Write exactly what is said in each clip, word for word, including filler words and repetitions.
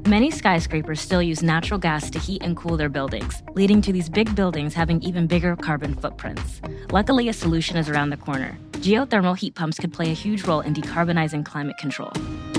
Many skyscrapers still use natural gas to heat and cool their buildings, leading to these big buildings having even bigger carbon footprints. Luckily, a solution is around the corner. Geothermal heat pumps could play a huge role in decarbonizing climate control.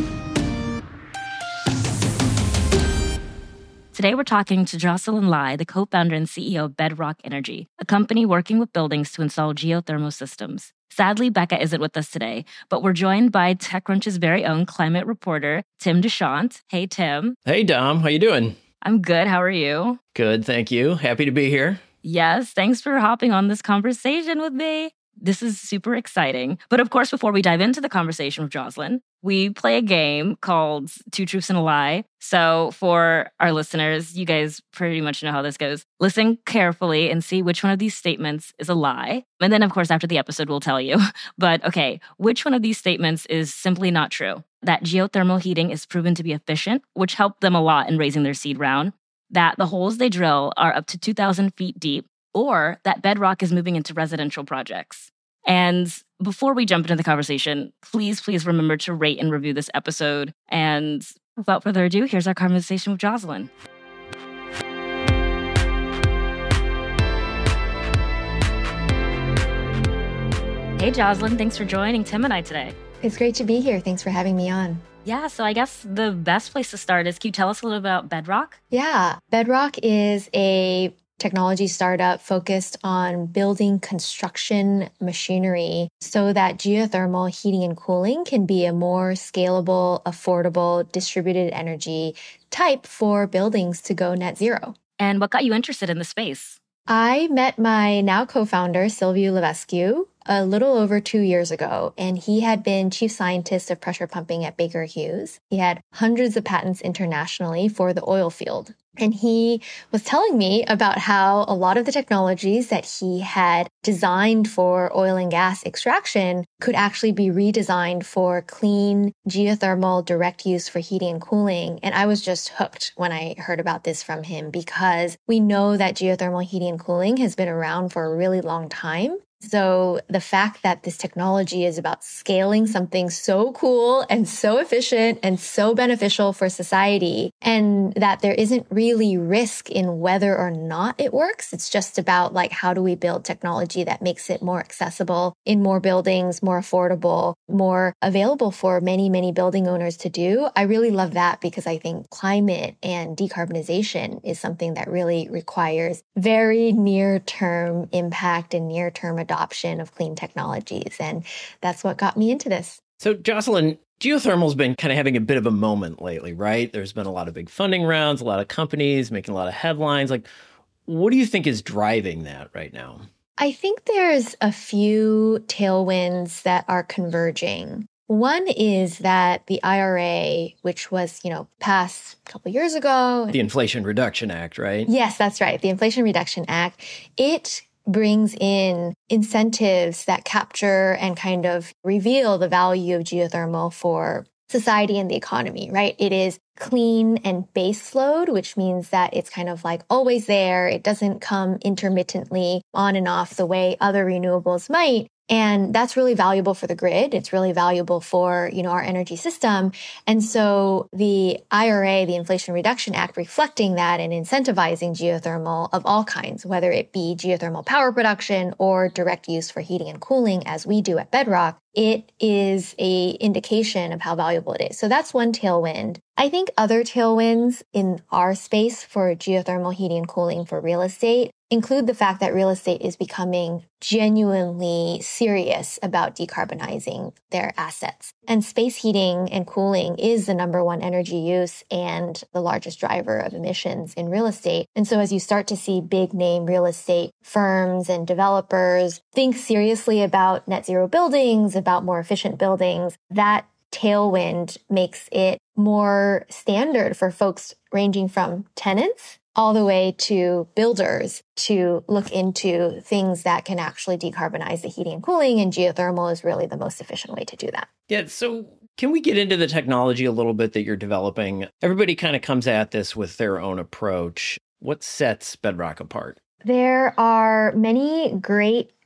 Today, we're talking to Jocelyn Lai, the co-founder and C E O of Bedrock Energy, a company working with buildings to install geothermal systems. Sadly, Becca isn't with us today, but we're joined by TechCrunch's very own climate reporter, Tim Deschamps. Hey, Tim. Hey, Dom. How you doing? I'm good. How are you? Good, thank you. Happy to be here. Yes, thanks for hopping on this conversation with me. This is super exciting. But of course, before we dive into the conversation with Jocelyn, we play a game called Two Truths and a Lie. So for our listeners, you guys pretty much know how this goes. Listen carefully and see which one of these statements is a lie. And then, of course, after the episode, we'll tell you. But okay, which one of these statements is simply not true? That geothermal heating is proven to be efficient, which helped them a lot in raising their seed round. That the holes they drill are up to two thousand feet deep. Or that Bedrock is moving into residential projects. And before we jump into the conversation, please, please remember to rate and review this episode. And without further ado, here's our conversation with Jocelyn. Hey, Jocelyn, thanks for joining Tim and I today. It's great to be here. Thanks for having me on. Yeah, so I guess the best place to start is, can you tell us a little about Bedrock? Yeah, Bedrock is a technology startup focused on building construction machinery so that geothermal heating and cooling can be a more scalable, affordable, distributed energy type for buildings to go net zero. And what got you interested in the space? I met my now co-founder, Silviu Levescu, a little over two years ago, and he had been chief scientist of pressure pumping at Baker Hughes. He had hundreds of patents internationally for the oil field. And he was telling me about how a lot of the technologies that he had designed for oil and gas extraction could actually be redesigned for clean geothermal direct use for heating and cooling. And I was just hooked when I heard about this from him, because we know that geothermal heating and cooling has been around for a really long time. So the fact that this technology is about scaling something so cool and so efficient and so beneficial for society, and that there isn't really risk in whether or not it works. It's just about like, how do we build technology that makes it more accessible in more buildings, more affordable, more available for many, many building owners to do. I really love that, because I think climate and decarbonization is something that really requires very near-term impact and near-term adoption of clean technologies. And that's what got me into this. So, Jocelyn, geothermal's been kind of having a bit of a moment lately, right? There's been a lot of big funding rounds, a lot of companies making a lot of headlines. Like, what do you think is driving that right now? I think there's a few tailwinds that are converging. One is that the I R A, which was, you know, passed a couple years ago. The Inflation Reduction Act, right? Yes, that's right. The Inflation Reduction Act. It brings in incentives that capture and kind of reveal the value of geothermal for society and the economy, right? It is clean and base load, which means that it's kind of like always there. It doesn't come intermittently on and off the way other renewables might. And that's really valuable for the grid. It's really valuable for, you know, our energy system. And so the I R A, the Inflation Reduction Act, reflecting that and incentivizing geothermal of all kinds, whether it be geothermal power production or direct use for heating and cooling, as we do at Bedrock, it is a indication of how valuable it is. So that's one tailwind. I think other tailwinds in our space for geothermal heating and cooling for real estate include the fact that real estate is becoming genuinely serious about decarbonizing their assets. And space heating and cooling is the number one energy use and the largest driver of emissions in real estate. And so as you start to see big name real estate firms and developers think seriously about net zero buildings, about more efficient buildings, that tailwind makes it more standard for folks ranging from tenants all the way to builders to look into things that can actually decarbonize the heating and cooling, and geothermal is really the most efficient way to do that. Yeah, so can we get into the technology a little bit that you're developing? Everybody kind of comes at this with their own approach. What sets Bedrock apart? There are many great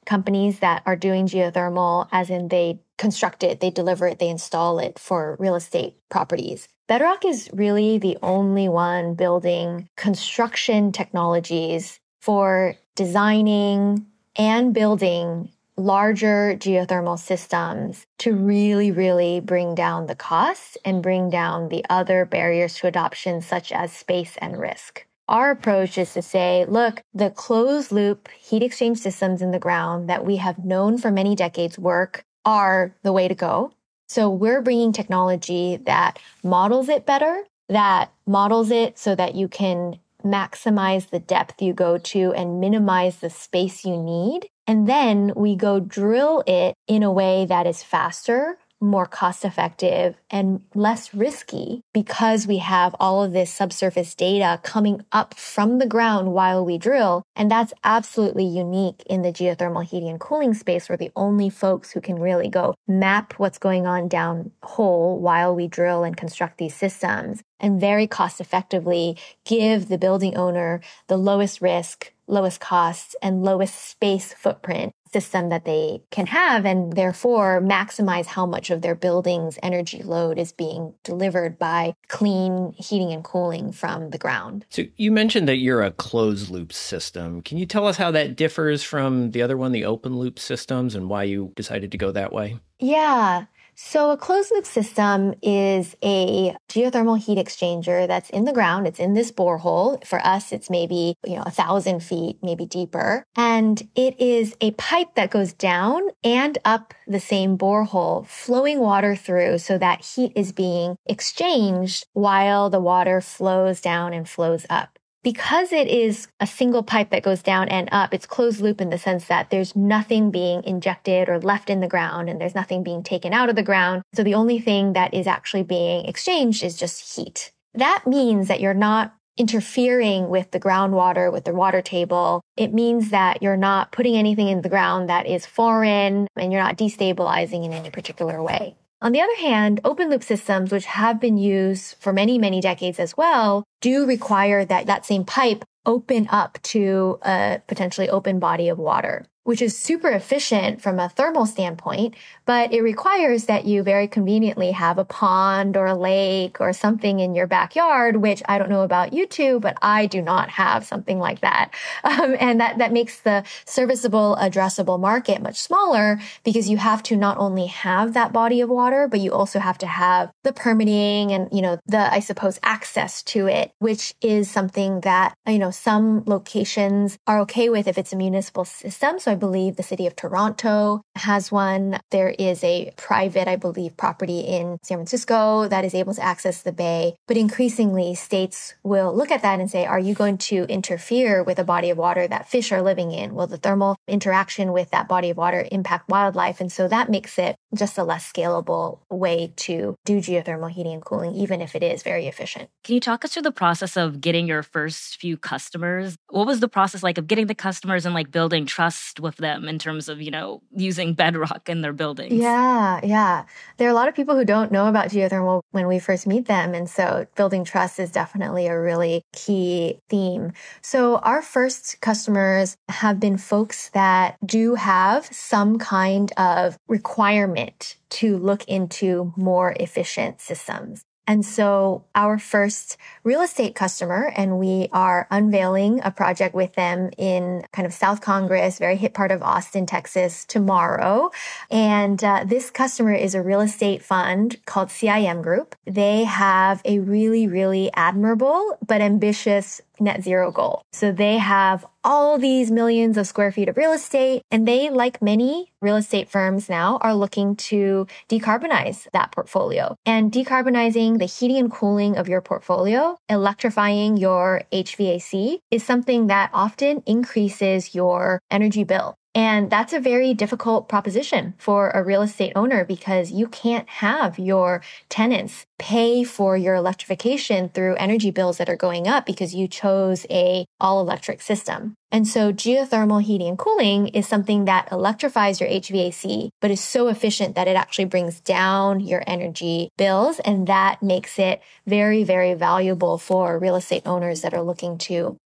companies that are doing geothermal, as in they construct it, they deliver it, they install it for real estate properties. Bedrock is really the only one building construction technologies for designing and building larger geothermal systems to really, really bring down the costs and bring down the other barriers to adoption, such as space and risk. Our approach is to say, look, the closed loop heat exchange systems in the ground that we have known for many decades work are the way to go. So we're bringing technology that models it better, that models it so that you can maximize the depth you go to and minimize the space you need. And then we go drill it in a way that is faster, more cost effective, and less risky because we have all of this subsurface data coming up from the ground while we drill. And that's absolutely unique in the geothermal heating and cooling space. We're the only folks who can really go map what's going on down hole while we drill and construct these systems and very cost effectively give the building owner the lowest risk, lowest costs, and lowest space footprint system that they can have, and therefore maximize how much of their building's energy load is being delivered by clean heating and cooling from the ground. So you mentioned that you're a closed loop system. Can you tell us how that differs from the other one, the open loop systems, and why you decided to go that way? Yeah. So a closed loop system is a geothermal heat exchanger that's in the ground. It's in this borehole. For us, it's maybe, you know, a thousand feet, maybe deeper. And it is a pipe that goes down and up the same borehole, flowing water through so that heat is being exchanged while the water flows down and flows up. Because it is a single pipe that goes down and up, it's closed loop in the sense that there's nothing being injected or left in the ground and there's nothing being taken out of the ground. So the only thing that is actually being exchanged is just heat. That means that you're not interfering with the groundwater, with the water table. It means that you're not putting anything in the ground that is foreign and you're not destabilizing in any particular way. On the other hand, open loop systems, which have been used for many, many decades as well, do require that that same pipe open up to a potentially open body of water, which is super efficient from a thermal standpoint, but it requires that you very conveniently have a pond or a lake or something in your backyard, which I don't know about you two, but I do not have something like that. Um, and that, that makes the serviceable, addressable market much smaller because you have to not only have that body of water, but you also have to have the permitting and, you know, the, I suppose, access to it, which is something that, you know, some locations are okay with if it's a municipal system. So I believe the city of Toronto has one. There is a private, I believe, property in San Francisco that is able to access the bay. But increasingly, states will look at that and say, are you going to interfere with a body of water that fish are living in? Will the thermal interaction with that body of water impact wildlife? And so that makes it just a less scalable way to do geothermal heating and cooling, even if it is very efficient. Can you talk us through the process of getting your first few customers? What was the process like of getting the customers and like building trust with them in terms of, you know, using Bedrock in their buildings? Yeah, yeah. There are a lot of people who don't know about geothermal when we first meet them. And so building trust is definitely a really key theme. So our first customers have been folks that do have some kind of requirement to look into more efficient systems. And so our first real estate customer, and we are unveiling a project with them in kind of South Congress, very hip part of Austin, Texas, tomorrow. And uh, this customer is a real estate fund called C I M Group. They have a really, really admirable but ambitious net zero goal. So they have all these millions of square feet of real estate, and they, like many real estate firms now, are looking to decarbonize that portfolio. And decarbonizing the heating and cooling of your portfolio, electrifying your H V A C, is something that often increases your energy bill. And that's a very difficult proposition for a real estate owner because you can't have your tenants pay for your electrification through energy bills that are going up because you chose a all-electric system. And so geothermal heating and cooling is something that electrifies your H V A C, but is so efficient that it actually brings down your energy bills. And that makes it very, very valuable for real estate owners that are looking to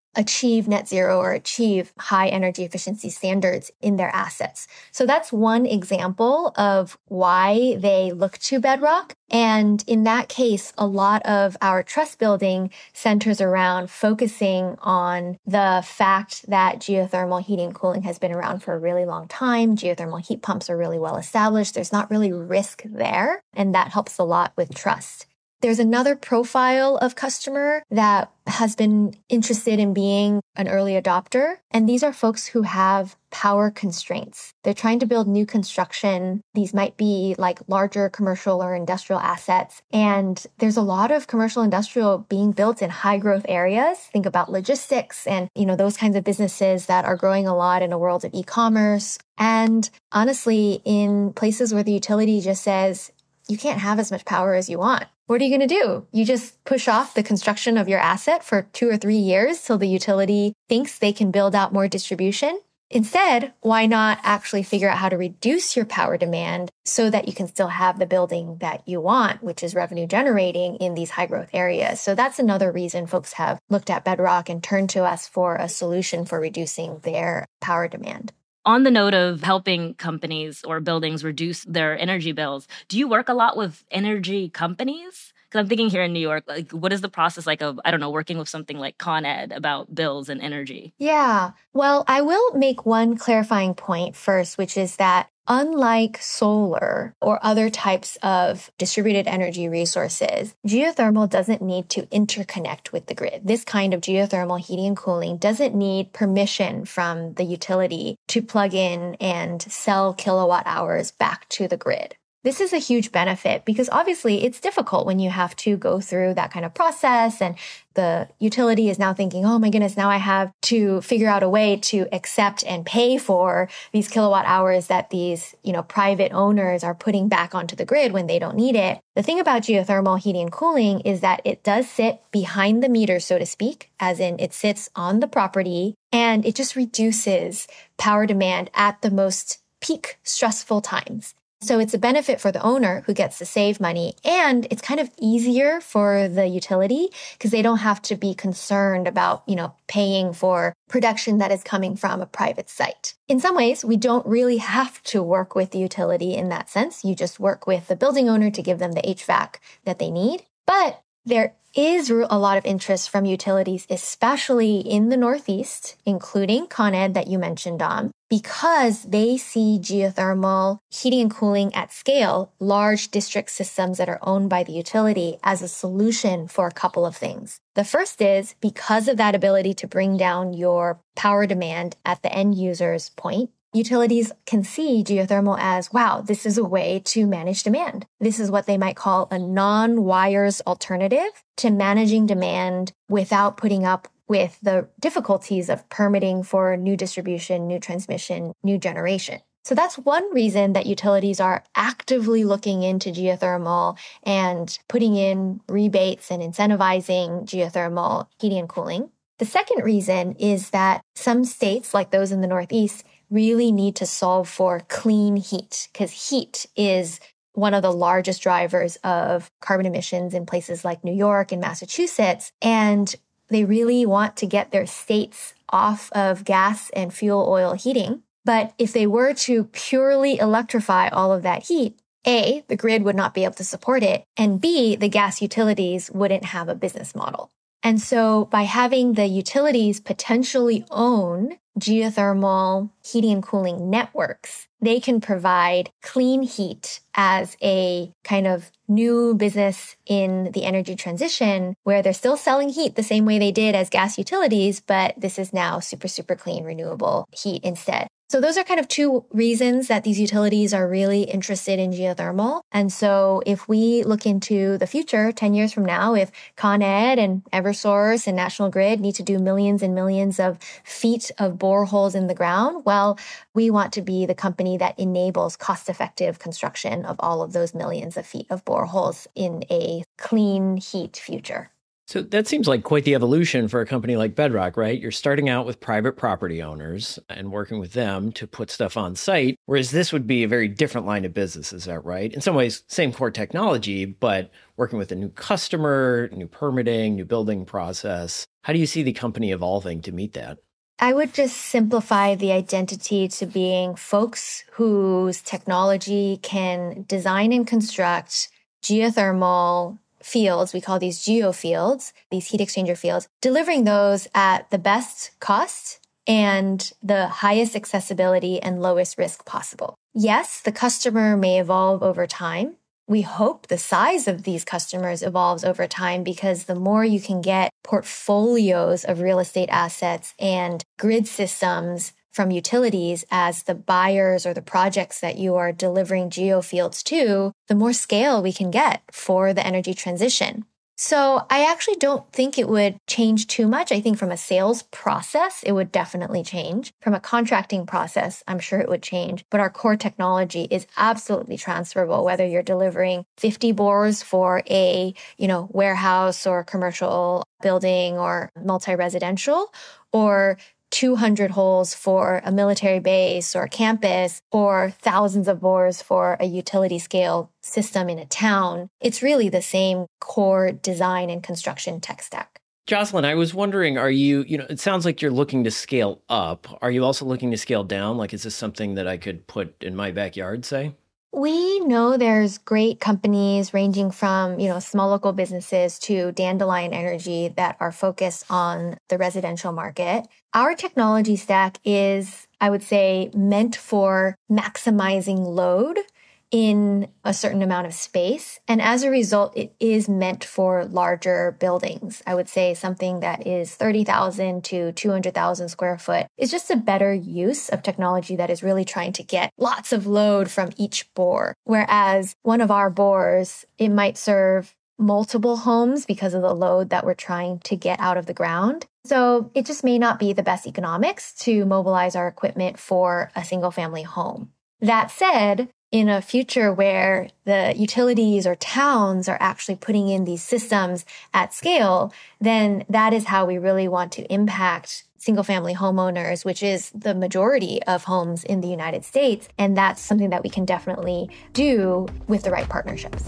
achieve net zero or achieve high energy efficiency standards in their assets. So that's one example of why they look to Bedrock. And in that case, a lot of our trust building centers around focusing on the fact that geothermal heating and cooling has been around for a really long time. Geothermal heat pumps are really well established. There's not really risk there, and that helps a lot with trust. There's another profile of customer that has been interested in being an early adopter, and these are folks who have power constraints. They're trying to build new construction. These might be like larger commercial or industrial assets, and there's a lot of commercial industrial being built in high growth areas. Think about logistics and, you know, those kinds of businesses that are growing a lot in a world of e-commerce. And honestly, in places where the utility just says, you can't have as much power as you want. What are you going to do? You just push off the construction of your asset for two or three years till the utility thinks they can build out more distribution? Instead, why not actually figure out how to reduce your power demand so that you can still have the building that you want, which is revenue generating in these high growth areas? So that's another reason folks have looked at Bedrock and turned to us for a solution for reducing their power demand. On the note of helping companies or buildings reduce their energy bills, do you work a lot with energy companies? Because I'm thinking here in New York, like, what is the process like of, I don't know, working with something like Con Ed about bills and energy? Yeah. Well, I will make one clarifying point first, which is that unlike solar or other types of distributed energy resources, geothermal doesn't need to interconnect with the grid. This kind of geothermal heating and cooling doesn't need permission from the utility to plug in and sell kilowatt hours back to the grid. This is a huge benefit because obviously it's difficult when you have to go through that kind of process and the utility is now thinking, oh my goodness, now I have to figure out a way to accept and pay for these kilowatt hours that these, you know, private owners are putting back onto the grid when they don't need it. The thing about geothermal heating and cooling is that it does sit behind the meter, so to speak, as in it sits on the property and it just reduces power demand at the most peak stressful times. So it's a benefit for the owner who gets to save money, and it's kind of easier for the utility because they don't have to be concerned about, you know, paying for production that is coming from a private site. In some ways, we don't really have to work with the utility in that sense. You just work with the building owner to give them the H V A C that they need. But there is a lot of interest from utilities, especially in the Northeast, including Con Ed that you mentioned, Dom, because they see geothermal heating and cooling at scale, large district systems that are owned by the utility, as a solution for a couple of things. The first is because of that ability to bring down your power demand at the end user's point, utilities can see geothermal as, wow, this is a way to manage demand. This is what they might call a non-wires alternative to managing demand without putting up with the difficulties of permitting for new distribution, new transmission, new generation. So that's one reason that utilities are actively looking into geothermal and putting in rebates and incentivizing geothermal heating and cooling. The second reason is that some states, like those in the Northeast, really need to solve for clean heat because heat is one of the largest drivers of carbon emissions in places like New York and Massachusetts. And they really want to get their states off of gas and fuel oil heating. But if they were to purely electrify all of that heat, A, the grid would not be able to support it, and B, the gas utilities wouldn't have a business model. And so by having the utilities potentially own geothermal heating and cooling networks, they can provide clean heat as a kind of new business in the energy transition where they're still selling heat the same way they did as gas utilities, but this is now super, super clean, renewable heat instead. So those are kind of two reasons that these utilities are really interested in geothermal. And so if we look into the future, ten years from now, if Con Ed and Eversource and National Grid need to do millions and millions of feet of boreholes in the ground, well, we want to be the company that enables cost-effective construction of all of those millions of feet of boreholes in a clean heat future. So that seems like quite the evolution for a company like Bedrock, right? You're starting out with private property owners and working with them to put stuff on site, whereas this would be a very different line of business. Is that right? In some ways, same core technology, but working with a new customer, new permitting, new building process. How do you see the company evolving to meet that? I would just simplify the identity to being folks whose technology can design and construct geothermal fields, we call these geofields, these heat exchanger fields, delivering those at the best cost and the highest accessibility and lowest risk possible. Yes, the customer may evolve over time. We hope the size of these customers evolves over time because the more you can get portfolios of real estate assets and grid systems from utilities as the buyers or the projects that you are delivering geofields to, the more scale we can get for the energy transition. So I actually don't think it would change too much. I think from a sales process, it would definitely change. From a contracting process, I'm sure it would change. But our core technology is absolutely transferable, whether you're delivering fifty bores for a, you know, warehouse or commercial building or multi-residential, or two hundred holes for a military base or a campus, or thousands of bores for a utility scale system in a town. It's really the same core design and construction tech stack. Jocelyn, I was wondering, are you, you know, it sounds like you're looking to scale up. Are you also looking to scale down? Like, is this something that I could put in my backyard, say? We know there's great companies ranging from, you know, small local businesses to Dandelion Energy that are focused on the residential market. Our technology stack is, I would say, meant for maximizing load in a certain amount of space. And as a result, it is meant for larger buildings. I would say something that is thirty thousand to two hundred thousand square foot is just a better use of technology that is really trying to get lots of load from each bore. Whereas one of our bores, it might serve multiple homes because of the load that we're trying to get out of the ground. So it just may not be the best economics to mobilize our equipment for a single family home. That said, in a future where the utilities or towns are actually putting in these systems at scale, then that is how we really want to impact single-family homeowners, which is the majority of homes in the United States. And that's something that we can definitely do with the right partnerships.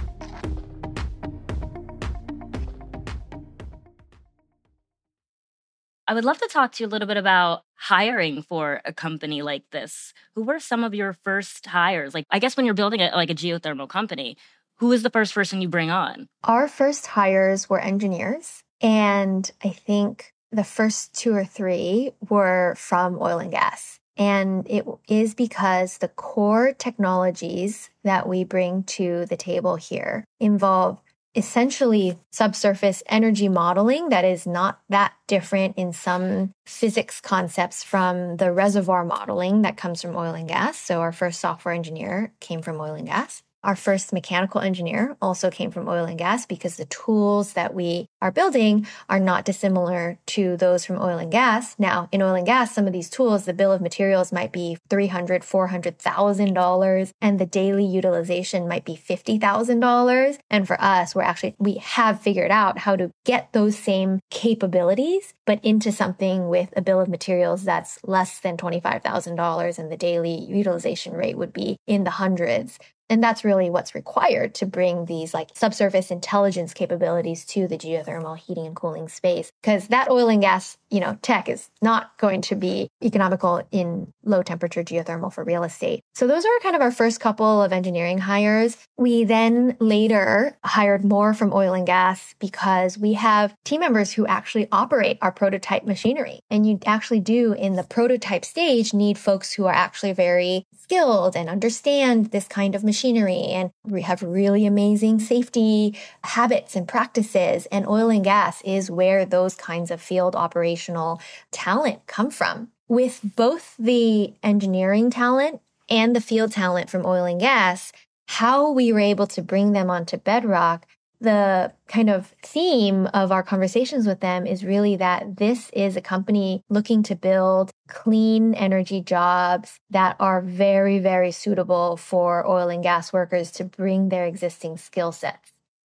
I would love to talk to you a little bit about hiring for a company like this. Who were some of your first hires? Like, I guess when you're building a, like a geothermal company, who is the first person you bring on? Our first hires were engineers. And I think the first two or three were from oil and gas. And it is because the core technologies that we bring to the table here involve essentially subsurface energy modeling that is not that different in some physics concepts from the reservoir modeling that comes from oil and gas. So our first software engineer came from oil and gas. Our first mechanical engineer also came from oil and gas because the tools that we are building are not dissimilar to those from oil and gas. Now, in oil and gas, some of these tools, the bill of materials might be three hundred thousand dollars, four hundred thousand dollars, and the daily utilization might be fifty thousand dollars. And for us, we're actually, we have figured out how to get those same capabilities, but into something with a bill of materials that's less than twenty-five thousand dollars, and the daily utilization rate would be in the hundreds. And that's really what's required to bring these like subsurface intelligence capabilities to the geothermal heating and cooling space. Because that oil and gas, you know, tech is not going to be economical in low temperature geothermal for real estate. So those are kind of our first couple of engineering hires. We then later hired more from oil and gas because we have team members who actually operate our prototype machinery. And you actually do in the prototype stage need folks who are actually very skilled and understand this kind of machinery. And we have really amazing safety habits and practices. And oil and gas is where those kinds of field operational talent come from. With both the engineering talent and the field talent from oil and gas, how we were able to bring them onto Bedrock, the kind of theme of our conversations with them is really that this is a company looking to build clean energy jobs that are very, very suitable for oil and gas workers to bring their existing skill sets.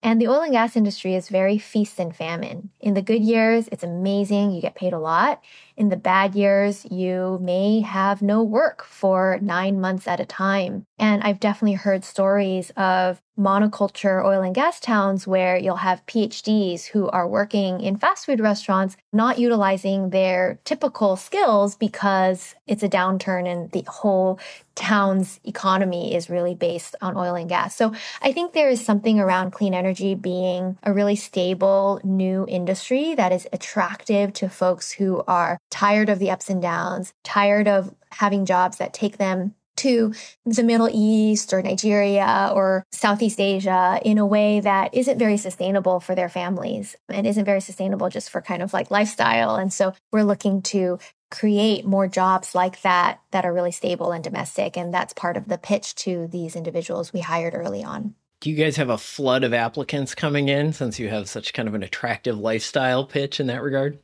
And the oil and gas industry is very feast and famine. In the good years, it's amazing. You get paid a lot. In the bad years, you may have no work for nine months at a time. And I've definitely heard stories of monoculture oil and gas towns where you'll have P H Ds who are working in fast food restaurants, not utilizing their typical skills because it's a downturn and the whole town's economy is really based on oil and gas. So I think there is something around clean energy being a really stable new industry that is attractive to folks who are tired of the ups and downs, tired of having jobs that take them to the Middle East or Nigeria or Southeast Asia in a way that isn't very sustainable for their families and isn't very sustainable just for kind of like lifestyle. And so we're looking to create more jobs like that that are really stable and domestic. And that's part of the pitch to these individuals we hired early on. Do you guys have a flood of applicants coming in since you have such kind of an attractive lifestyle pitch in that regard?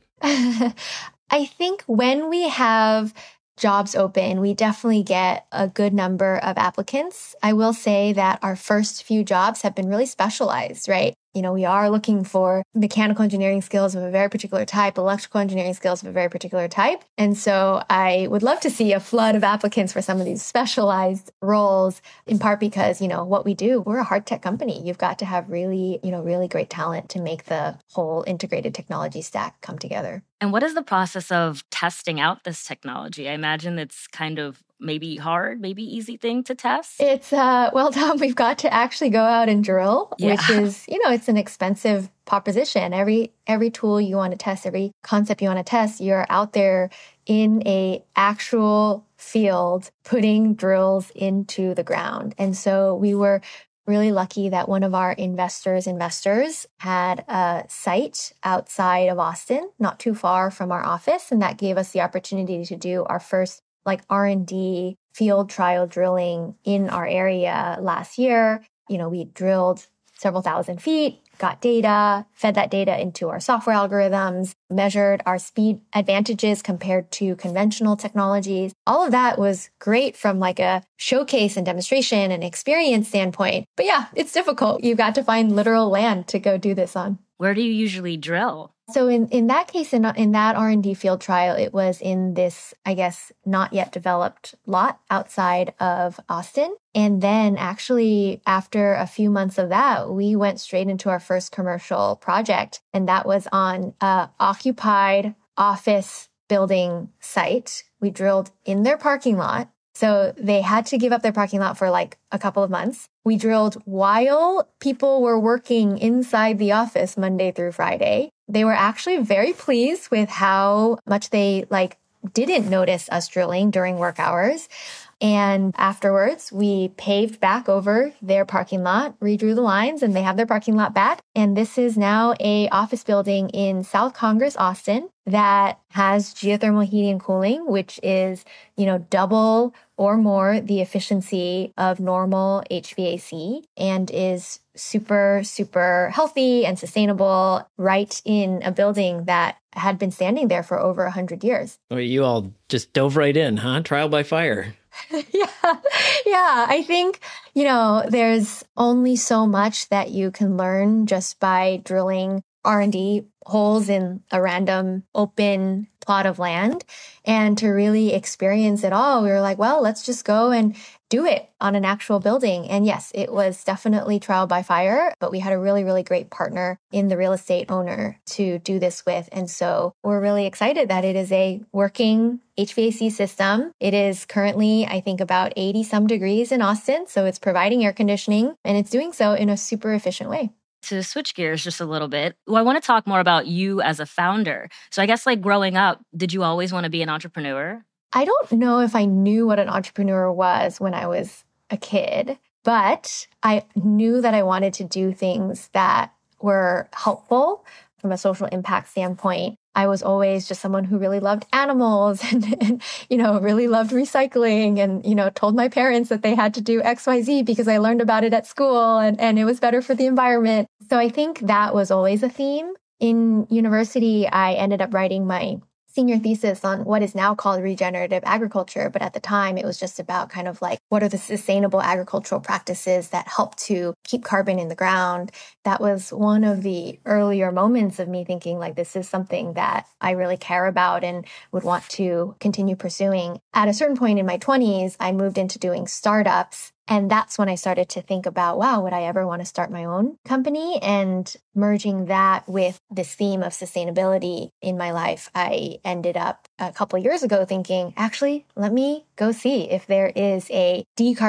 I think when we have jobs open, we definitely get a good number of applicants. I will say that our first few jobs have been really specialized, right? You know, we are looking for mechanical engineering skills of a very particular type, electrical engineering skills of a very particular type. And so I would love to see a flood of applicants for some of these specialized roles, in part because, you know, what we do, we're a hard tech company. You've got to have really, you know, really great talent to make the whole integrated technology stack come together. And what is the process of testing out this technology? I imagine it's kind of maybe hard, maybe easy thing to test. It's, uh, well, Tom, we've got to actually go out and drill, yeah. which is, you know, it's an expensive proposition. Every, every tool you want to test, every concept you want to test, you're out there in a actual field, putting drills into the ground. And so we were really lucky that one of our investors' investors had a site outside of Austin, not too far from our office. And that gave us the opportunity to do our first like R and D field trial drilling in our area last year. You know, we drilled several thousand feet, got data, fed that data into our software algorithms, measured our speed advantages compared to conventional technologies. All of that was great from like a showcase and demonstration and experience standpoint. But yeah, it's difficult. You've got to find literal land to go do this on. Where do you usually drill? So in, in that case, in, in that R and D field trial, it was in this, I guess, not yet developed lot outside of Austin. And then actually, after a few months of that, we went straight into our first commercial project. And that was on a occupied office building site. We drilled in their parking lot. So they had to give up their parking lot for like a couple of months. We drilled while people were working inside the office Monday through Friday. They were actually very pleased with how much they like didn't notice us drilling during work hours. And afterwards, we paved back over their parking lot, redrew the lines, and they have their parking lot back. And this is now a office building in South Congress, Austin, that has geothermal heating and cooling, which is, you know, double or more the efficiency of normal H V A C and is super, super healthy and sustainable right in a building that had been standing there for over one hundred years. Well, you all just dove right in, huh? Trial by fire. yeah. Yeah. I think, you know, there's only so much that you can learn just by drilling R and D holes in a random open plot of land. And to really experience it all, we were like, well, let's just go and do it on an actual building. And yes, it was definitely trial by fire, but we had a really, really great partner in the real estate owner to do this with. And so we're really excited that it is a working H V A C system. It is currently, I think, about eighty some degrees in Austin. So it's providing air conditioning and it's doing so in a super efficient way. To switch gears just a little bit, well, I want to talk more about you as a founder. So I guess like growing up, did you always want to be an entrepreneur? I don't know if I knew what an entrepreneur was when I was a kid, but I knew that I wanted to do things that were helpful from a social impact standpoint. I was always just someone who really loved animals and, and, you know, really loved recycling and, you know, told my parents that they had to do X Y Z because I learned about it at school and, and it was better for the environment. So I think that was always a theme. In university, I ended up writing my senior thesis on what is now called regenerative agriculture. But at the time, it was just about kind of like, what are the sustainable agricultural practices that help to keep carbon in the ground? That was one of the earlier moments of me thinking like, this is something that I really care about and would want to continue pursuing. At a certain point in my twenties, I moved into doing startups. And that's when I started to think about, wow, would I ever want to start my own company? And merging that with this theme of sustainability in my life, I ended up a couple of years ago thinking, actually, let me go see if there is a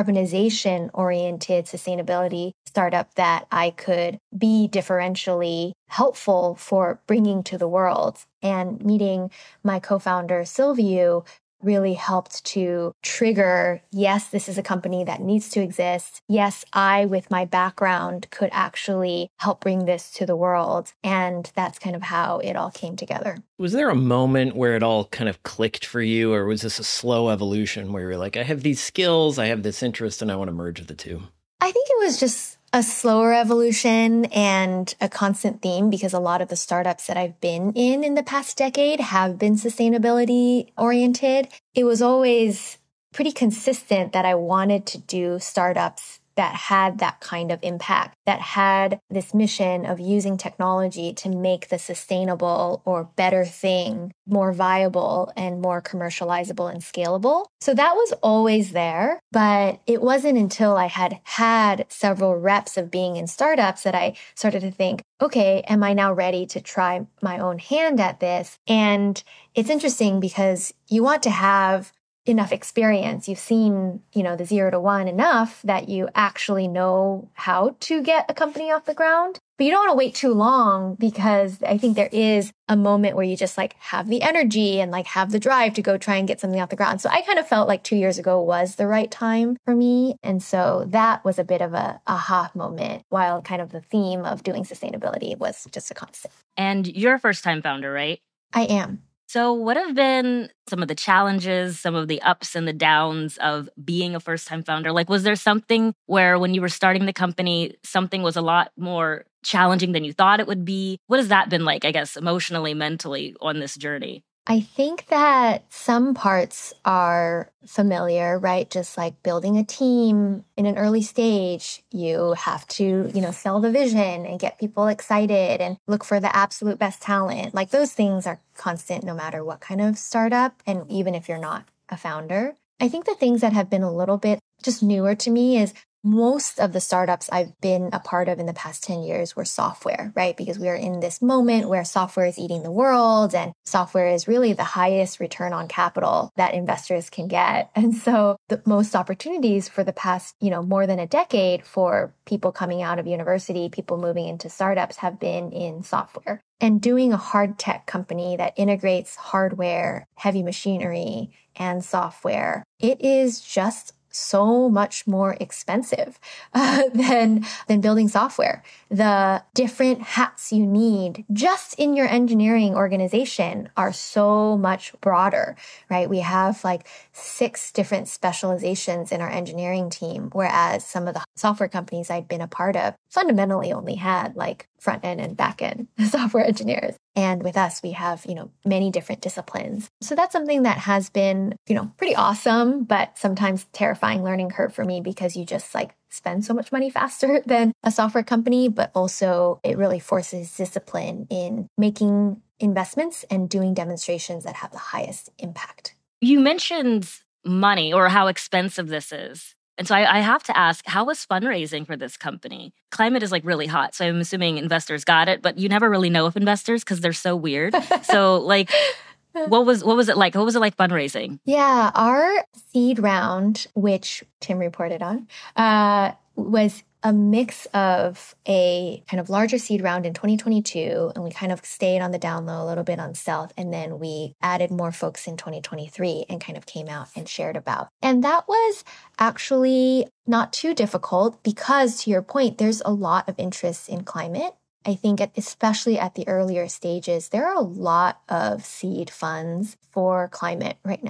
decarbonization-oriented sustainability startup that I could be differentially helpful for bringing to the world. And meeting my co-founder, Silviu, really helped to trigger, yes, this is a company that needs to exist. Yes, I, with my background, could actually help bring this to the world. And that's kind of how it all came together. Was there a moment where it all kind of clicked for you, or was this a slow evolution where you're like, I have these skills, I have this interest, and I want to merge the two? I think it was just a slower evolution and a constant theme, because a lot of the startups that I've been in in the past decade have been sustainability oriented. It was always pretty consistent that I wanted to do startups that had that kind of impact, that had this mission of using technology to make the sustainable or better thing more viable and more commercializable and scalable. So that was always there, but it wasn't until I had had several reps of being in startups that I started to think, okay, am I now ready to try my own hand at this? And it's interesting because you want to have enough experience. You've seen, you know, the zero to one enough that you actually know how to get a company off the ground. But you don't want to wait too long, because I think there is a moment where you just like have the energy and like have the drive to go try and get something off the ground. So I kind of felt like two years ago was the right time for me. And so that was a bit of a aha moment, while kind of the theme of doing sustainability was just a constant. And you're a first-time founder, right? I am. So what have been some of the challenges, some of the ups and the downs of being a first-time founder? Like, was there something where when you were starting the company, something was a lot more challenging than you thought it would be? What has that been like, I guess, emotionally, mentally on this journey? I think that some parts are familiar, right? Just like building a team in an early stage, you have to, you know, sell the vision and get people excited and look for the absolute best talent. Like those things are constant no matter what kind of startup, and even if you're not a founder. I think the things that have been a little bit just newer to me is most of the startups I've been a part of in the past ten years were software, right? Because we are in this moment where software is eating the world, and software is really the highest return on capital that investors can get. And so the most opportunities for the past, you know, more than a decade for people coming out of university, people moving into startups have been in software. And doing a hard tech company that integrates hardware, heavy machinery, and software, it is just so much more expensive uh, than than building software. The different hats you need just in your engineering organization are so much broader, right? We have like six different specializations in our engineering team, whereas some of the software companies I'd been a part of fundamentally only had like front end and back end software engineers. And with us, we have, you know, many different disciplines. So that's something that has been, you know, pretty awesome, but sometimes terrifying learning curve for me, because you just like spend so much money faster than a software company, but also it really forces discipline in making investments and doing demonstrations that have the highest impact. You mentioned money, or how expensive this is. And so I, I have to ask, how was fundraising for this company? Climate is like really hot, so I'm assuming investors got it, but you never really know if investors, because they're so weird. So like, what was what was it like? What was it like fundraising? Yeah, our seed round, which Tim reported on, uh, was a mix of a kind of larger seed round in twenty twenty-two, and we kind of stayed on the down low a little bit on stealth, and then we added more folks in twenty twenty-three and kind of came out and shared about. And that was actually not too difficult, because to your point, there's a lot of interest in climate. I think at, especially at the earlier stages, there are a lot of seed funds for climate right now.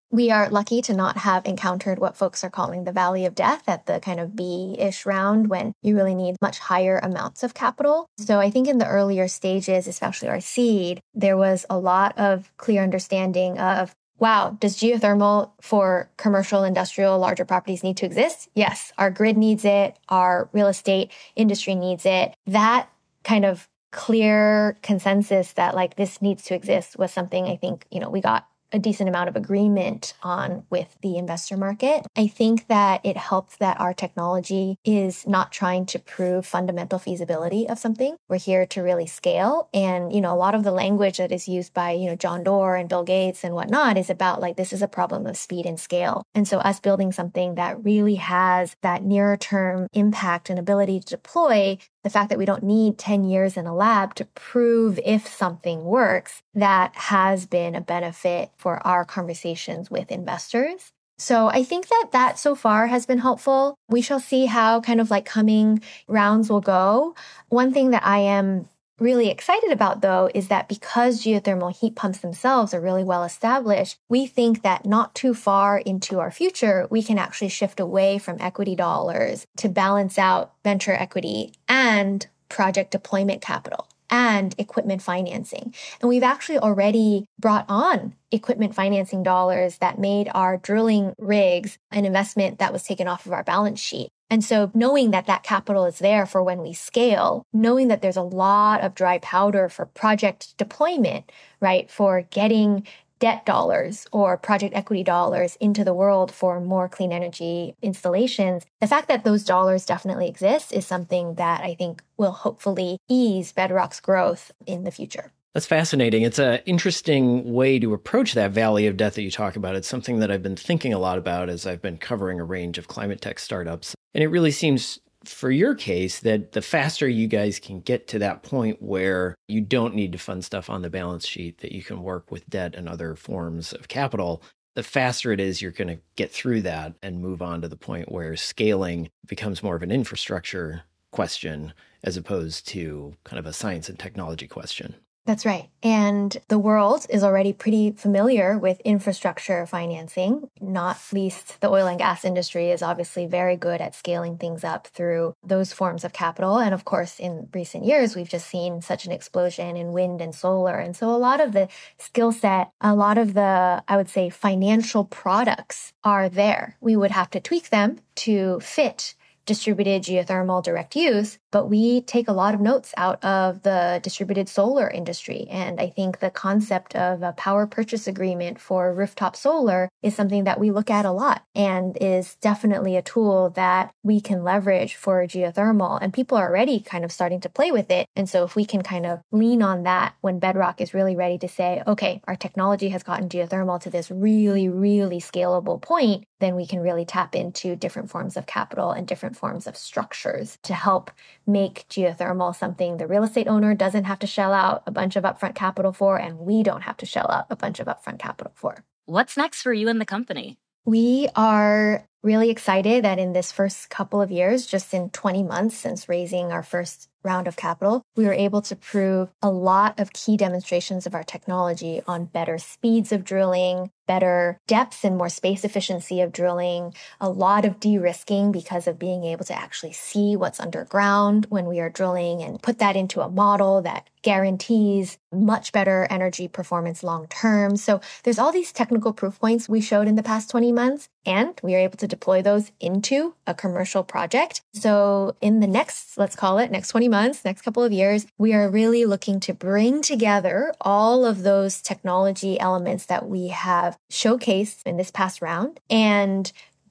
We are lucky to not have encountered what folks are calling the valley of death at the kind of B-ish round when you really need much higher amounts of capital. So I think in the earlier stages, especially our seed, there was a lot of clear understanding of, wow, does geothermal for commercial, industrial, larger properties need to exist? Yes. Our grid needs it. Our real estate industry needs it. That kind of clear consensus that like this needs to exist was something I think, you know, we got a decent amount of agreement on with the investor market. I think that it helps that our technology is not trying to prove fundamental feasibility of something. We're here to really scale. And, you know, a lot of the language that is used by, you know, John Doerr and Bill Gates and whatnot is about like, this is a problem of speed and scale. And so us building something that really has that nearer term impact and ability to deploy, the fact that we don't need ten years in a lab to prove if something works, that has been a benefit for our conversations with investors. So I think that that so far has been helpful. We shall see how kind of like coming rounds will go. One thing that I am really excited about, though, is that because geothermal heat pumps themselves are really well established, we think that not too far into our future, we can actually shift away from equity dollars to balance out venture equity and project deployment capital and equipment financing. And we've actually already brought on equipment financing dollars that made our drilling rigs an investment that was taken off of our balance sheet. And so knowing that that capital is there for when we scale, knowing that there's a lot of dry powder for project deployment, right, for getting debt dollars or project equity dollars into the world for more clean energy installations, the fact that those dollars definitely exist is something that I think will hopefully ease Bedrock's growth in the future. That's fascinating. It's an interesting way to approach that valley of death that you talk about. It's something that I've been thinking a lot about as I've been covering a range of climate tech startups. And it really seems, for your case, that the faster you guys can get to that point where you don't need to fund stuff on the balance sheet, that you can work with debt and other forms of capital, the faster it is you're going to get through that and move on to the point where scaling becomes more of an infrastructure question as opposed to kind of a science and technology question. That's right. And the world is already pretty familiar with infrastructure financing, not least the oil and gas industry is obviously very good at scaling things up through those forms of capital. And of course, in recent years, we've just seen such an explosion in wind and solar. And so a lot of the skill set, a lot of the, I would say, financial products are there. We would have to tweak them to fit distributed geothermal direct use, but we take a lot of notes out of the distributed solar industry. And I think the concept of a power purchase agreement for rooftop solar is something that we look at a lot and is definitely a tool that we can leverage for geothermal. And people are already kind of starting to play with it. And so if we can kind of lean on that when Bedrock is really ready to say, okay, our technology has gotten geothermal to this really, really scalable point, then we can really tap into different forms of capital and different forms of structures to help make geothermal something the real estate owner doesn't have to shell out a bunch of upfront capital for, and we don't have to shell out a bunch of upfront capital for. What's next for you and the company? We are really excited that in this first couple of years, just in twenty months since raising our first round of capital, we were able to prove a lot of key demonstrations of our technology on better speeds of drilling, better depths and more space efficiency of drilling, a lot of de-risking because of being able to actually see what's underground when we are drilling and put that into a model that guarantees much better energy performance long term. So there's all these technical proof points we showed in the past twenty months, and we are able to deploy those into a commercial project. So in the next, let's call it next twenty months, next couple of years, we are really looking to bring together all of those technology elements that we have showcased in this past round and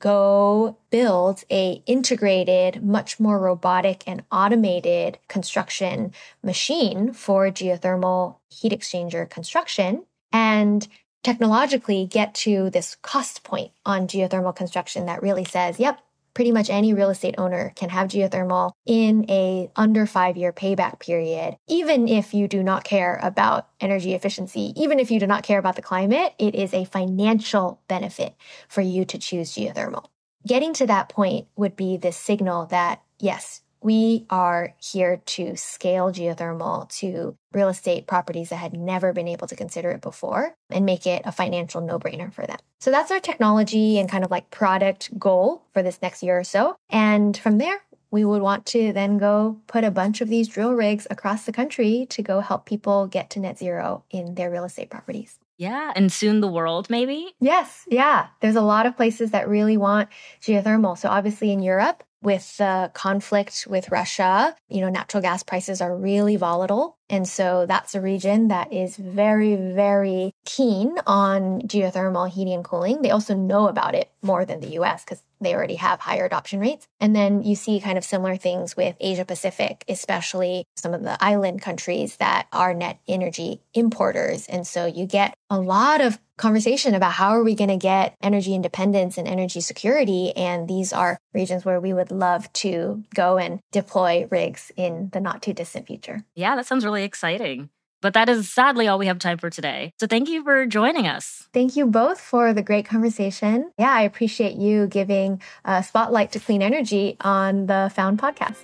go build a integrated, much more robotic and automated construction machine for geothermal heat exchanger construction and technologically get to this cost point on geothermal construction that really says, yep, pretty much any real estate owner can have geothermal in a under five year payback period. Even if you do not care about energy efficiency, even if you do not care about the climate, it is a financial benefit for you to choose geothermal. Getting to that point would be this signal that, yes, We are here to scale geothermal to real estate properties that had never been able to consider it before and make it a financial no-brainer for them. So that's our technology and kind of like product goal for this next year or so. And from there, we would want to then go put a bunch of these drill rigs across the country to go help people get to net zero in their real estate properties. Yeah, and soon the world, maybe? Yes, yeah. There's a lot of places that really want geothermal. So obviously in Europe, with the conflict with Russia, you know, natural gas prices are really volatile. And so that's a region that is very, very keen on geothermal heating and cooling. They also know about it more than the U S because they already have higher adoption rates. And then you see kind of similar things with Asia Pacific, especially some of the island countries that are net energy importers. And so you get a lot of conversation about how are we going to get energy independence and energy security. And these are regions where we would love to go and deploy rigs in the not too distant future. Yeah, that sounds really exciting. But that is sadly all we have time for today. So thank you for joining us. Thank you both for the great conversation. Yeah, I appreciate you giving a spotlight to clean energy on the Found podcast.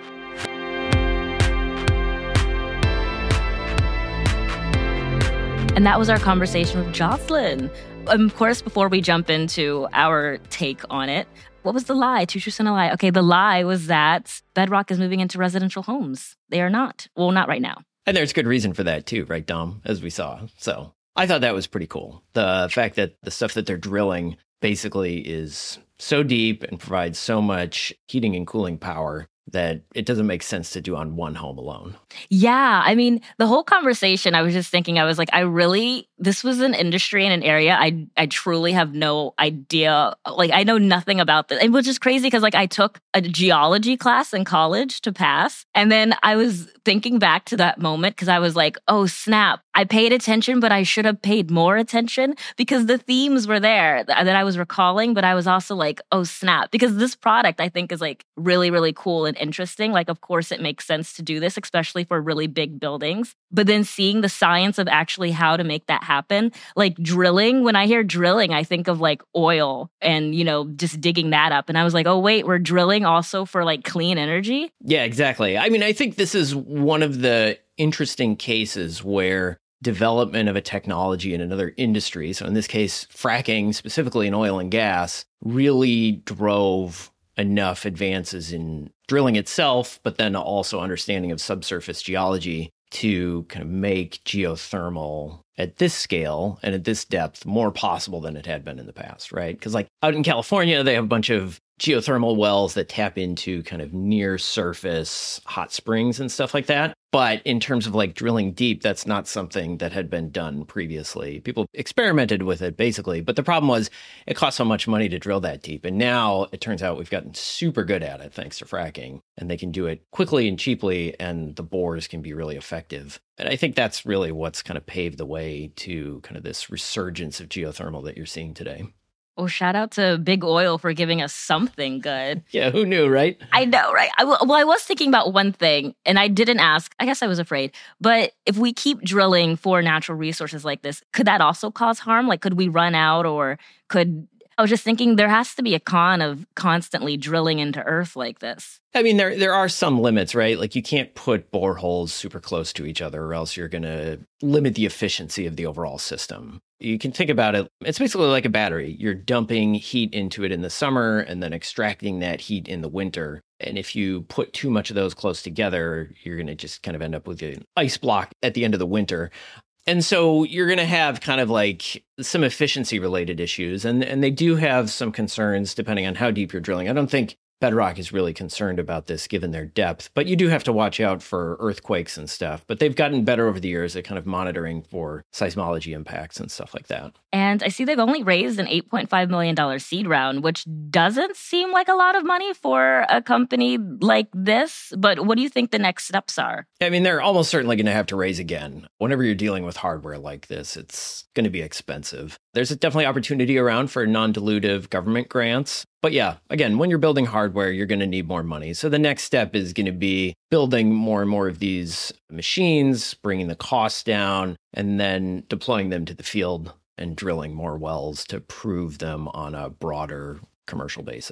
And that was our conversation with Jocelyn. Of course, before we jump into our take on it, what was the lie? Two truths and a lie. Okay, the lie was that Bedrock is moving into residential homes. They are not. Well, not right now. And there's good reason for that too, right, Dom, as we saw. So I thought that was pretty cool. The fact that the stuff that they're drilling basically is so deep and provides so much heating and cooling power that it doesn't make sense to do on one home alone. Yeah. I mean, the whole conversation, I was just thinking, I was like, I really, this was an industry and an area I I truly have no idea. Like, I know nothing about this. And which is crazy because, like, I took a geology class in college to pass. And then I was thinking back to that moment because I was like, oh, snap. I paid attention, but I should have paid more attention because the themes were there that I was recalling. But I was also like, oh, snap. Because this product, I think, is like really, really cool and interesting. Like, of course, it makes sense to do this, especially for really big buildings. But then seeing the science of actually how to make that happen, like drilling, when I hear drilling, I think of like oil and, you know, just digging that up. And I was like, oh, wait, we're drilling also for like clean energy? Yeah, exactly. I mean, I think this is one of the interesting cases where development of a technology in another industry, so in this case, fracking, specifically in oil and gas, really drove enough advances in drilling itself, but then also understanding of subsurface geology to kind of make geothermal at this scale and at this depth more possible than it had been in the past, right? Because like out in California, they have a bunch of geothermal wells that tap into kind of near surface hot springs and stuff like that. But in terms of like drilling deep, that's not something that had been done previously. People experimented with it basically, but the problem was it cost so much money to drill that deep. And now it turns out we've gotten super good at it thanks to fracking, and they can do it quickly and cheaply, and the bores can be really effective. And I think that's really what's kind of paved the way to kind of this resurgence of geothermal that you're seeing today. Oh, shout out to Big Oil for giving us something good. Yeah, who knew, right? I know, right? I, well, I was thinking about one thing, and I didn't ask. I guess I was afraid. But if we keep drilling for natural resources like this, could that also cause harm? Like, could we run out, or could... I was just thinking there has to be a con of constantly drilling into earth like this. I mean, there there are some limits, right? Like you can't put boreholes super close to each other or else you're going to limit the efficiency of the overall system. You can think about it. It's basically like a battery. You're dumping heat into it in the summer and then extracting that heat in the winter. And if you put too much of those close together, you're going to just kind of end up with an ice block at the end of the winter. And so you're going to have kind of like some efficiency related issues. And, and they do have some concerns depending on how deep you're drilling. I don't think Bedrock is really concerned about this given their depth, but you do have to watch out for earthquakes and stuff. But they've gotten better over the years at kind of monitoring for seismology impacts and stuff like that. And I see they've only raised an eight point five million dollars seed round, which doesn't seem like a lot of money for a company like this. But what do you think the next steps are? I mean, they're almost certainly going to have to raise again. Whenever you're dealing with hardware like this, it's going to be expensive. There's definitely opportunity around for non-dilutive government grants. But yeah, again, when you're building hardware, you're going to need more money. So the next step is going to be building more and more of these machines, bringing the costs down, and then deploying them to the field and drilling more wells to prove them on a broader commercial basis.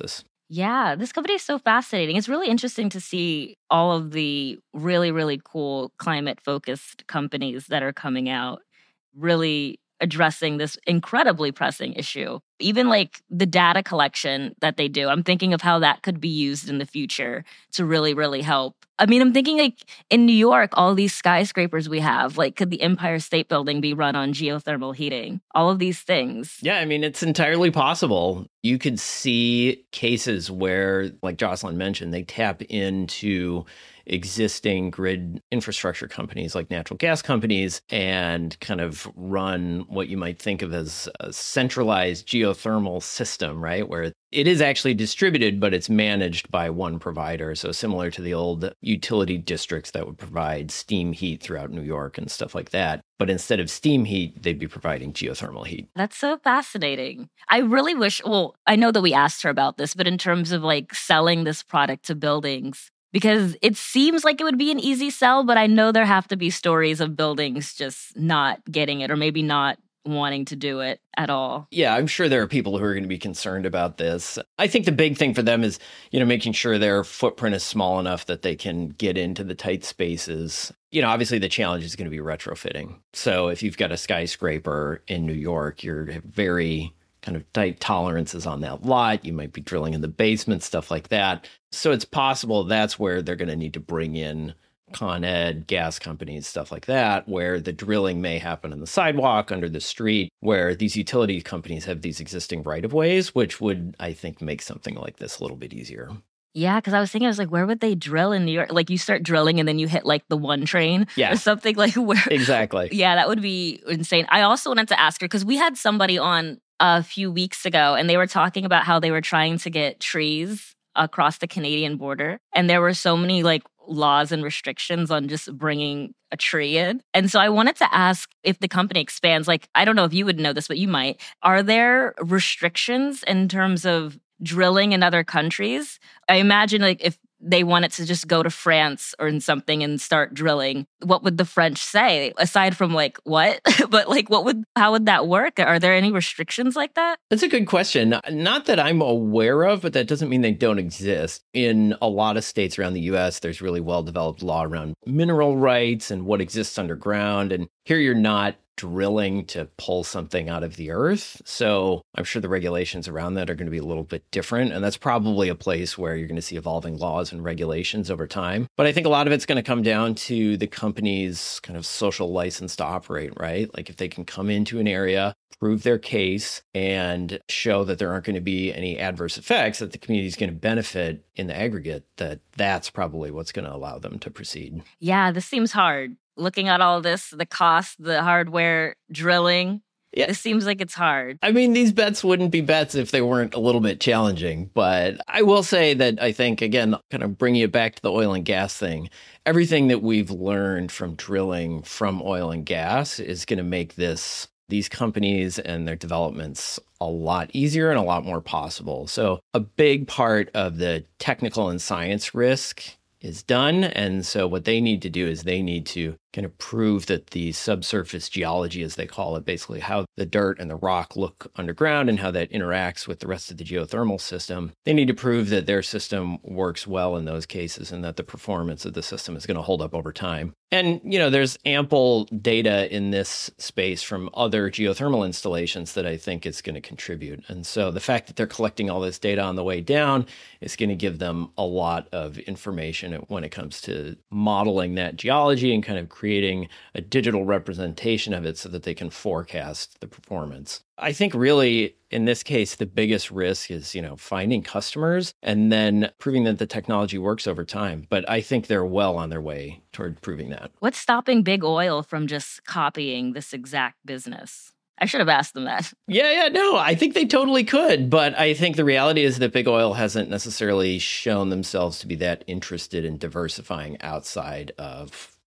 Yeah, this company is so fascinating. It's really interesting to see all of the really, really cool climate focused companies that are coming out, really addressing this incredibly pressing issue. Even like the data collection that they do, I'm thinking of how that could be used in the future to really, really help. I mean, I'm thinking like in New York, all these skyscrapers we have, like could the Empire State Building be run on geothermal heating? All of these things. Yeah, I mean, it's entirely possible. You could see cases where, like Jocelyn mentioned, they tap into existing grid infrastructure companies like natural gas companies and kind of run what you might think of as a centralized geothermal system, right? Where it is actually distributed, but it's managed by one provider. So similar to the old utility districts that would provide steam heat throughout New York and stuff like that. But instead of steam heat, they'd be providing geothermal heat. That's so fascinating. I really wish, well, I know that we asked her about this, but in terms of like selling this product to buildings, because it seems like it would be an easy sell, but I know there have to be stories of buildings just not getting it or maybe not wanting to do it at all. Yeah, I'm sure there are people who are going to be concerned about this. I think the big thing for them is, you know, making sure their footprint is small enough that they can get into the tight spaces. You know, obviously the challenge is going to be retrofitting. So if you've got a skyscraper in New York, you're very kind of tight tolerances on that lot. You might be drilling in the basement, stuff like that. So it's possible that's where they're going to need to bring in Con Ed, gas companies, stuff like that, where the drilling may happen on the sidewalk, under the street, where these utility companies have these existing right-of-ways, which would, I think, make something like this a little bit easier. Yeah, because I was thinking, I was like, where would they drill in New York? Like you start drilling and then you hit like the one train yeah. or something like where. Exactly. Yeah, that would be insane. I also wanted to ask her, because we had somebody on a few weeks ago and they were talking about how they were trying to get trees across the Canadian border. And there were so many like laws and restrictions on just bringing a tree in. And so I wanted to ask if the company expands, like, I don't know if you would know this, but you might. Are there restrictions in terms of drilling in other countries? I imagine like if they wanted to just go to France or in something and start drilling, what would the French say? Aside from like, what? But like, what would, how would that work? Are there any restrictions like that? That's a good question. Not that I'm aware of, but that doesn't mean they don't exist. In a lot of states around the U S, there's really well-developed law around mineral rights and what exists underground. And here you're not drilling to pull something out of the earth. So I'm sure the regulations around that are going to be a little bit different. And that's probably a place where you're going to see evolving laws and regulations over time. But I think a lot of it's going to come down to the company's kind of social license to operate, right? Like if they can come into an area, prove their case, and show that there aren't going to be any adverse effects, that the community is going to benefit in the aggregate, that that's probably what's going to allow them to proceed. Yeah, this seems hard. Looking at all this, the cost, the hardware, drilling, yeah. It seems like it's hard. I mean, these bets wouldn't be bets if they weren't a little bit challenging. But I will say that I think, again, kind of bringing it back to the oil and gas thing, everything that we've learned from drilling from oil and gas is going to make this these companies and their developments a lot easier and a lot more possible. So a big part of the technical and science risk is done. And so what they need to do is they need to kind of prove that the subsurface geology, as they call it, basically how the dirt and the rock look underground and how that interacts with the rest of the geothermal system, they need to prove that their system works well in those cases and that the performance of the system is going to hold up over time. And, you know, there's ample data in this space from other geothermal installations that I think is going to contribute. And so the fact that they're collecting all this data on the way down is going to give them a lot of information when it comes to modeling that geology and kind of creating a digital representation of it so that they can forecast the performance. I think really in this case, the biggest risk is, you know, finding customers and then proving that the technology works over time. But I think they're well on their way toward proving that. What's stopping big oil from just copying this exact business? I should have asked them that. Yeah, yeah, no, I think they totally could. But I think the reality is that big oil hasn't necessarily shown themselves to be that interested in diversifying outside of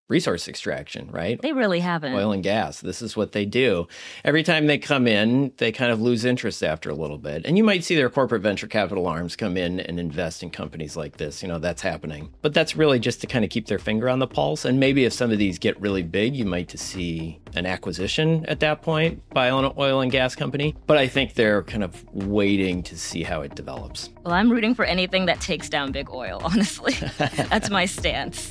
resource extraction, right? They really haven't. Oil and gas. This is what they do. Every time they come in, they kind of lose interest after a little bit. And you might see their corporate venture capital arms come in and invest in companies like this. You know, that's happening. But that's really just to kind of keep their finger on the pulse. And maybe if some of these get really big, you might to see an acquisition at that point by an oil and gas company. But I think they're kind of waiting to see how it develops. Well, I'm rooting for anything that takes down big oil, honestly. That's my stance.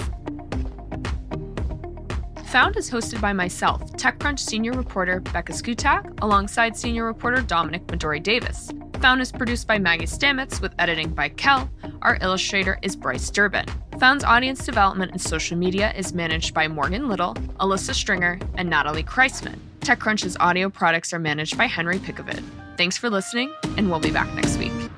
Found is hosted by myself, TechCrunch senior reporter Becca Skutak, alongside senior reporter Dominic Midori-Davis. Found is produced by Maggie Stamets with editing by Kel. Our illustrator is Bryce Durbin. Found's audience development and social media is managed by Morgan Little, Alyssa Stringer, and Natalie Kreisman. TechCrunch's audio products are managed by Henry Pickavid. Thanks for listening, and we'll be back next week.